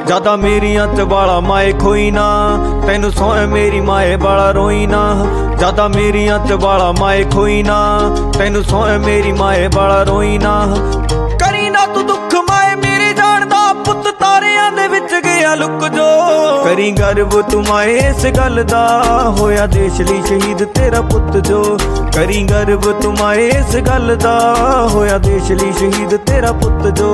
ज्यादा मेरियां च बाला माए खोई ना, तैनू सोए मेरी माए बाला रोई ना। ज्यादा मेरियां च बाला माए खोई ना, तैनू सोए मेरी माए बाला रोई ना। करी ना तू दुख माए मेरे जानदा, पुत तारियां दे विच गया लुक जो। करी गर्व तू माए इस गल दा, होया देश लई शहीद तेरा पुत जो। करी गर्व तू माए इस गल दा, होया देश लई शहीद तेरा पुत जो।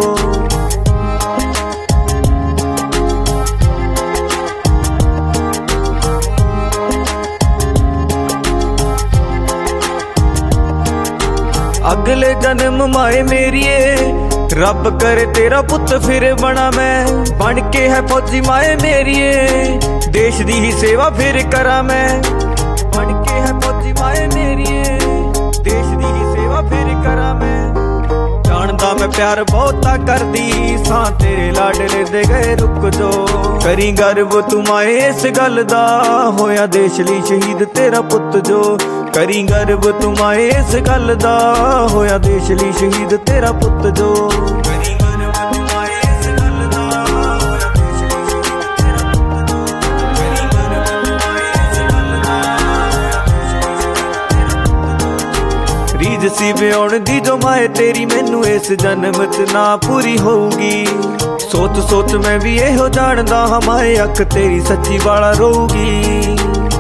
अगले जन्म माए मेरिए, रब करे तेरा पुत फिर बना मैं। बन के है फौजी माए मेरिए, देश दी ही सेवा फिर करा मैं। बन के है फौजी माए मेरिए, देश दी ही सेवा फिर करा मैं। जानदा मैं प्यार बहुता करदी सां, तेरे लाडले दे गए रुक जो। करी गर्व तू माए इस गल दा, होया देश लई शहीद तेरा पुत जो। करी गर्व तू माए इस गल दा, होया देश लई शहीद तेरा पुत जो। करी गर्व तू माए इस गल दा, होया देश लई शहीद तेरा पुत जो। करी गर्व तू माए इस गल दा, होया देश लई शहीद तेरा पुत जो। रीझ सी विआउण दी जो माए तेरी, मैनू इस जन्म च ना पूरी होऊगी। सोच सोच मैं भी एहो जानदा हां, माए अख तेरी सच्ची वाला रोऊगी।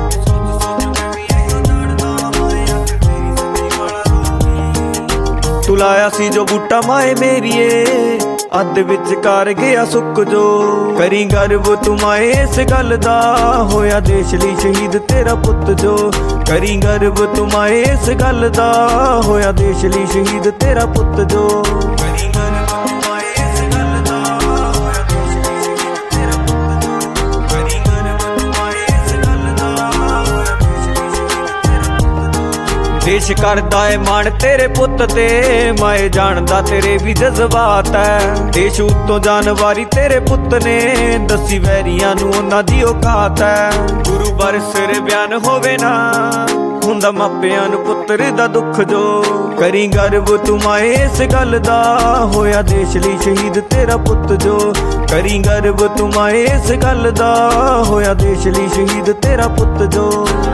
तू लाया सी जो बूटा माए मेरिए, अध विचकार गया सुक जो। करी गर्व तू माए इस गल दा, होया देश लई शहीद तेरा पुत जो। करी गर्व तू माए इस गल दा, होया देश लई शहीद तेरा पुत जो। करी गर्व तू माए इस गल दा, होया देश लई शहीद तेरा पुत जो। करी गर्व तू माए इस गल दा, होया देश लई शहीद तेरा पुत जो। देश करदा है मान तेरे पुत ते, माए जानदा तेरे भी जज्बात है। देश उत्तों जानवारी तेरे पुत ने, दसी वैरियां नू उन्हां दी औकात है। गुरु बरसर बयान होवे ना, हुंदा मापियां नू पुत्तर दा दुख जो। करी गर्व तू माए इस गल दा, होया देश लई शहीद तेरा पुत जो। करी गर्व तू माए इस गल दा, होया देश लई शहीद तेरा पुत जो।